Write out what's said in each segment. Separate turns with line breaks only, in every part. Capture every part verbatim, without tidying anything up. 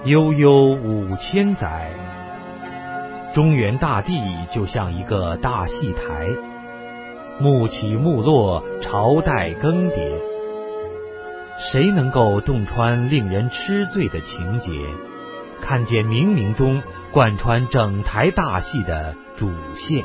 悠悠五千载，中原大地就像一个大戏台，幕起幕落，朝代更迭。谁能够洞穿令人痴醉的情节，看见冥冥中贯穿整台大戏的主线？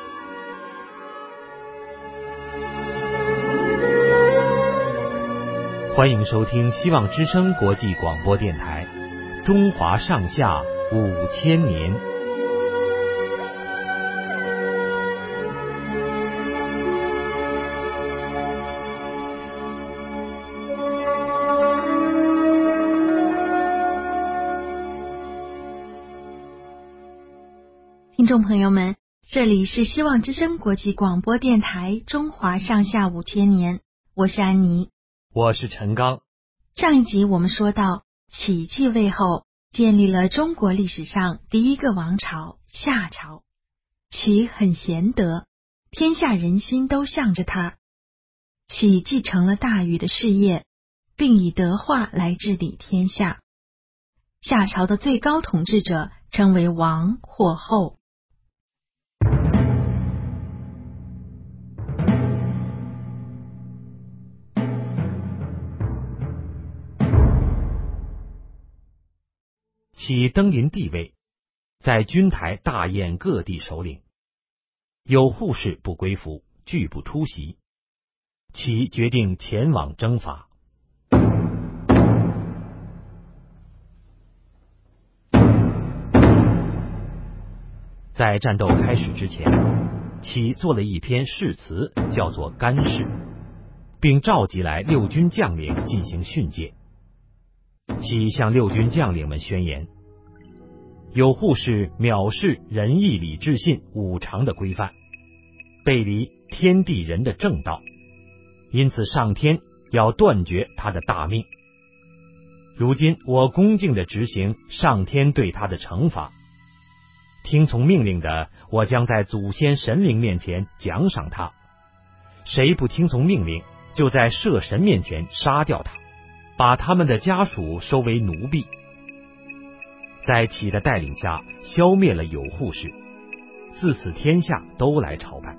欢迎收听希望之声国际广播电台《中华上下五千年》。
听众朋友们，这里是希望之声国际广播电台《中华上下五千年》，我是安妮，
我是陈刚。
上一集我们说到，启继位后，建立了中国历史上第一个王朝夏朝。启很贤德，天下人心都向着他。启继承了大禹的事业，并以德化来治理天下。夏朝的最高统治者称为王或后。
启登临帝位，在军台大宴各地首领，有护士不归服，拒不出席。启决定前往征伐。在战斗开始之前，启做了一篇誓词，叫做干誓，并召集来六军将领进行训诫。启向六军将领们宣言：有护士藐视仁义礼智信五常的规范，背离天地人的正道，因此上天要断绝他的大命。如今我恭敬地执行上天对他的惩罚，听从命令的，我将在祖先神灵面前奖赏他；谁不听从命令，就在社神面前杀掉他，把他们的家属收为奴婢。在启的带领下，消灭了有护士，自此天下都来朝拜。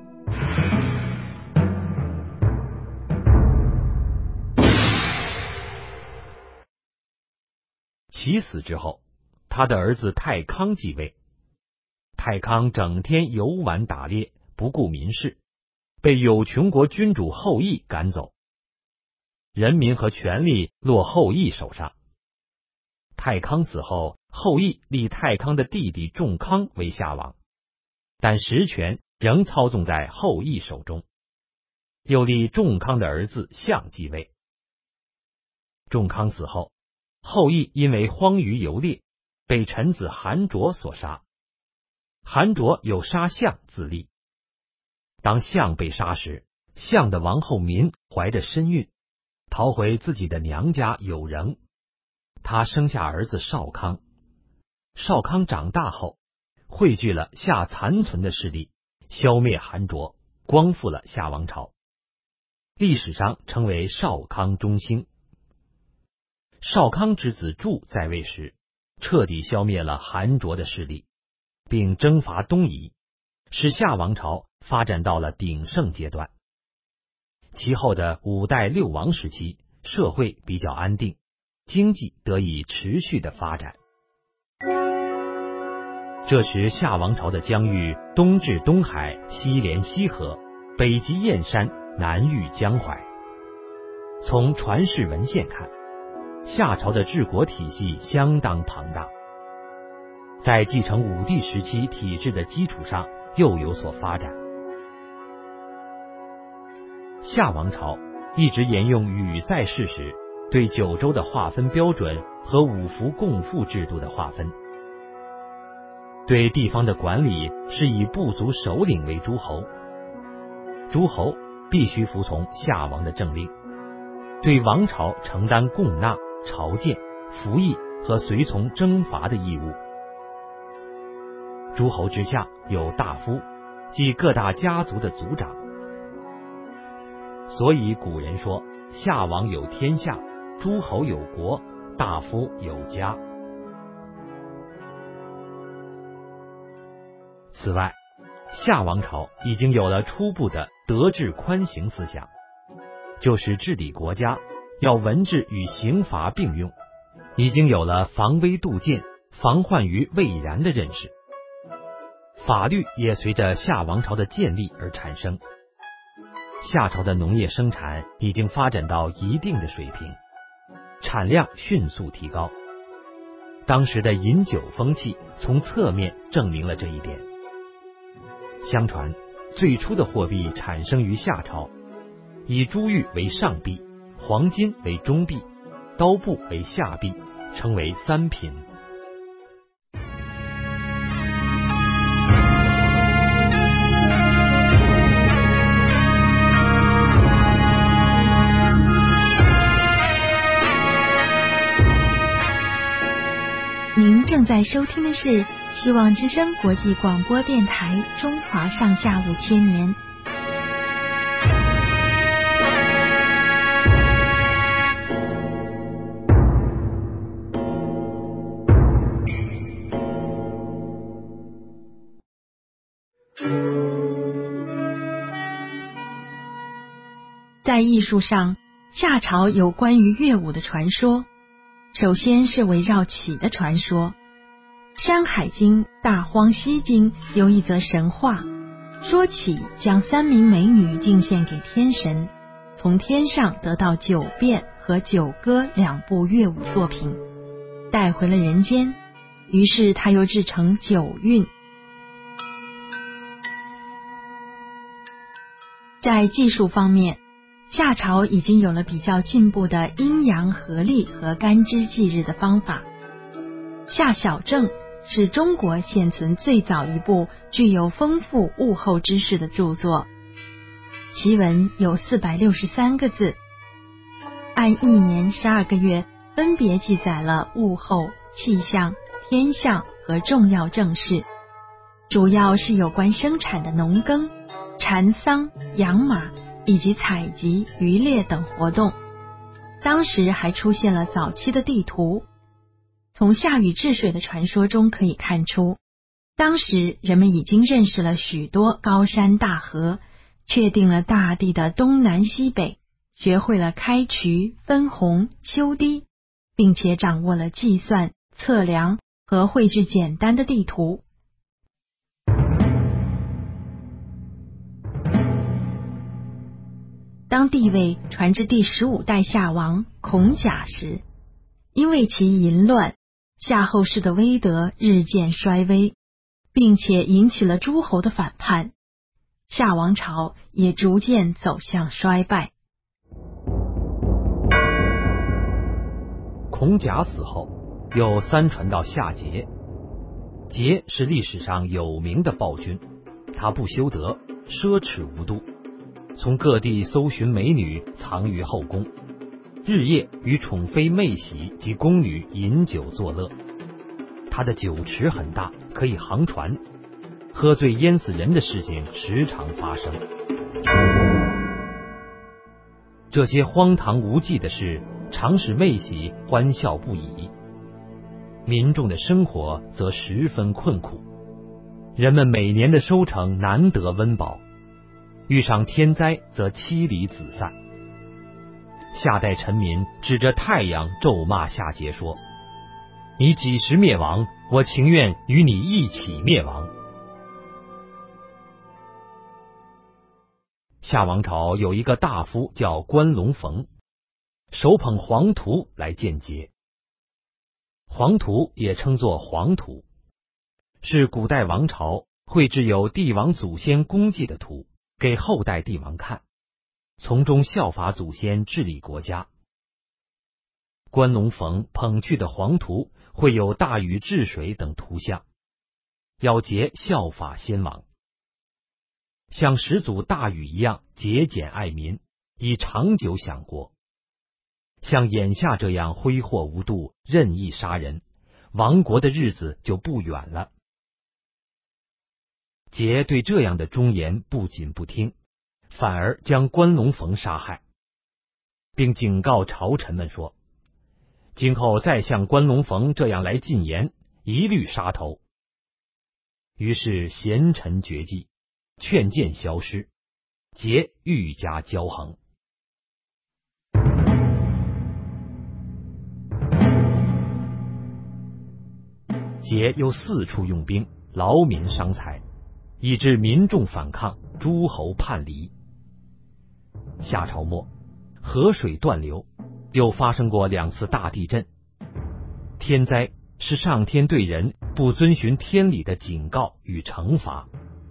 启死之后，他的儿子太康继位。太康整天游玩打猎，不顾民事，被有穷国君主后羿赶走，人民和权力落后羿手上。太康死后，后羿立太康的弟弟仲康为夏王，但实权仍操纵在后羿手中，又立仲康的儿子象继位。仲康死后，后羿因为荒于游猎，被臣子韩卓所杀。韩卓有杀象自立。当象被杀时，象的王后民怀着身孕，逃回自己的娘家有仍。他生下儿子少康。少康长大后，汇聚了夏残存的势力，消灭韩卓，光复了夏王朝，历史上称为少康中兴。少康之子柱在位时，彻底消灭了韩卓的势力，并征伐东夷，使夏王朝发展到了鼎盛阶段。其后的五代六王时期，社会比较安定，经济得以持续的发展。这时夏王朝的疆域东至东海，西连西河，北及燕山，南遇江淮。从传世文献看，夏朝的治国体系相当庞大，在继承武帝时期体制的基础上又有所发展。夏王朝一直沿用禹在世时对九州的划分标准和五福共赋制度的划分，对地方的管理是以部族首领为诸侯，诸侯必须服从夏王的政令，对王朝承担贡纳、朝见、服役和随从征伐的义务。诸侯之下有大夫，即各大家族的族长。所以古人说，夏王有天下，诸侯有国，大夫有家。 此外，夏王朝已经有了初步的德治宽刑思想，就是治理国家要文治与刑罚并用，已经有了防微杜渐、防患于未然的认识。法律也随着夏王朝的建立而产生。夏朝的农业生产已经发展到一定的水平，产量迅速提高。当时的饮酒风气从侧面证明了这一点。相传，最初的货币产生于夏朝，以珠玉为上币，黄金为中币，刀布为下币，称为三品。
您正在收听的是希望之声国际广播电台中华上下五千年。在艺术上，夏朝有关于乐舞的传说。首先是围绕启的传说。山海经、大荒西经有一则神话，说启将三名美女进献给天神，从天上得到九变和九歌两部乐舞作品，带回了人间，于是他又制成九韵。在技术方面，夏朝已经有了比较进步的阴阳合历和干支纪日的方法。夏小正是中国现存最早一部具有丰富物候知识的著作，其文有四百六十三个字，按一年十二个月分别记载了物候、气象、天象和重要政事，主要是有关生产的农耕、禅桑、养马以及采集、渔猎等活动。当时还出现了早期的地图。从夏禹治水的传说中可以看出，当时人们已经认识了许多高山大河，确定了大地的东南西北，学会了开渠、分洪、修堤，并且掌握了计算、测量和绘制简单的地图。当地位传至第十五代夏王孔甲时，因为其淫乱，夏后氏的威德日渐衰微，并且引起了诸侯的反叛，夏王朝也逐渐走向衰败。
孔甲死后，又三传到夏桀。桀是历史上有名的暴君，他不修德，奢侈无度，从各地搜寻美女，藏于后宫，日夜与宠妃妹喜及宫女饮酒作乐。他的酒池很大，可以航船，喝醉淹死人的事情时常发生。这些荒唐无稽的事常使妹喜欢笑不已，民众的生活则十分困苦，人们每年的收成难得温饱，遇上天灾则妻离子散。夏代臣民指着太阳咒骂夏桀说：你几时灭亡，我情愿与你一起灭亡。夏王朝有一个大夫叫关龙逢，手捧黄图来见桀。黄图也称作黄图，是古代王朝绘制有帝王祖先功绩的图，给后代帝王看，从中效法祖先治理国家。关龙逢捧去的黄图会有大禹治水等图像，要桀效法先王，像始祖大禹一样节俭爱民，以长久享国。像眼下这样挥霍无度、任意杀人，亡国的日子就不远了。桀对这样的忠言不仅不听，反而将关龙逢杀害，并警告朝臣们说：今后再像关龙逢这样来进言，一律杀头。 于是贤臣绝迹，劝谏消失，桀愈加骄横。桀又四处用兵，劳民伤财，以致民众反抗，诸侯叛离。夏朝末，河水断流，又发生过两次大地震。天灾是上天对人不遵循天理的警告与惩罚。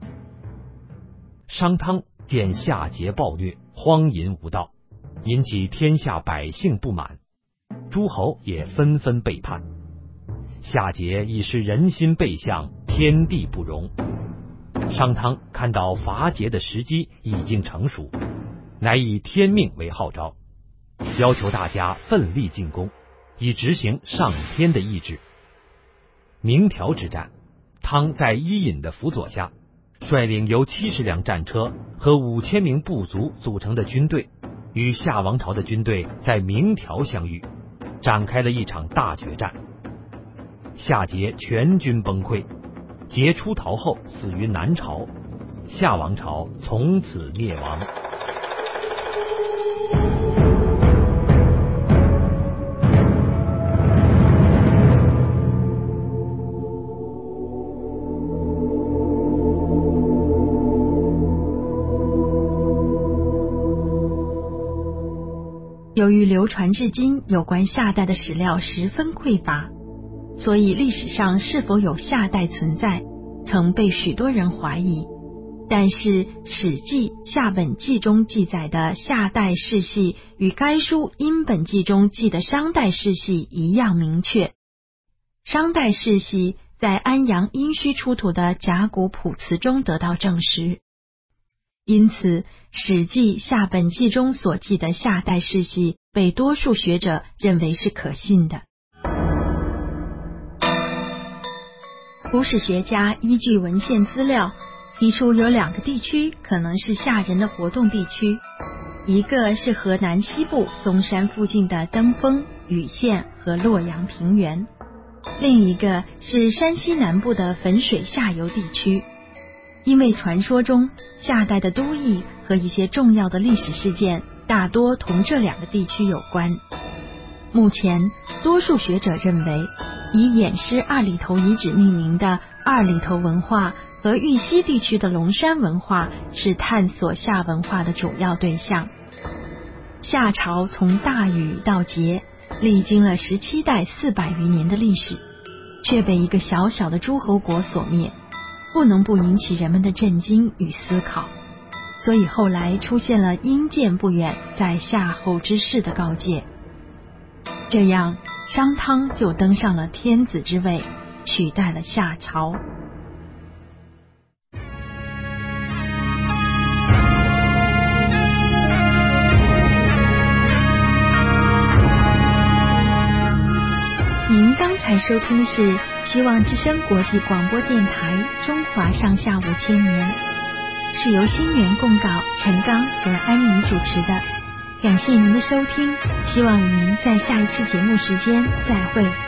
商汤见夏桀暴虐，荒淫无道，引起天下百姓不满，诸侯也纷纷背叛。夏桀已是人心背向，天地不容。商汤看到伐桀的时机已经成熟，乃以天命为号召，要求大家奋力进攻，以执行上天的意志。鸣条之战，汤在伊尹的辅佐下，率领由七十辆战车和五千名部族组成的军队，与夏王朝的军队在鸣条相遇，展开了一场大决战。夏桀全军崩溃，桀出逃后死于南朝，夏王朝从此灭亡。
由于流传至今有关夏代的史料十分匮乏，所以历史上是否有夏代存在，曾被许多人怀疑。但是《史记·夏本纪》中记载的夏代世系与该书《殷本纪》中记的商代世系一样明确。商代世系在安阳殷墟出土的甲骨卜辞中得到证实，因此《史记·夏本纪》中所记的夏代世系被多数学者认为是可信的。古史学家依据文献资料，提出有两个地区可能是夏人的活动地区，一个是河南西部嵩山附近的登封、禹县和洛阳平原，另一个是山西南部的汾水下游地区。因为传说中夏代的都邑和一些重要的历史事件大多同这两个地区有关。目前多数学者认为，以偃师二里头遗址命名的二里头文化和豫西地区的龙山文化是探索夏文化的主要对象。夏朝从大禹到桀，历经了十七代四百余年的历史，却被一个小小的诸侯国所灭，不能不引起人们的震惊与思考。所以后来出现了殷建不远，在夏后之势的告诫。这样商汤就登上了天子之位，取代了夏朝。您刚才收听的是希望之声国际广播电台中华上下五千年，是由新源供稿，陈刚和安妮主持的。感谢您的收听，希望与您在下一次节目时间再会。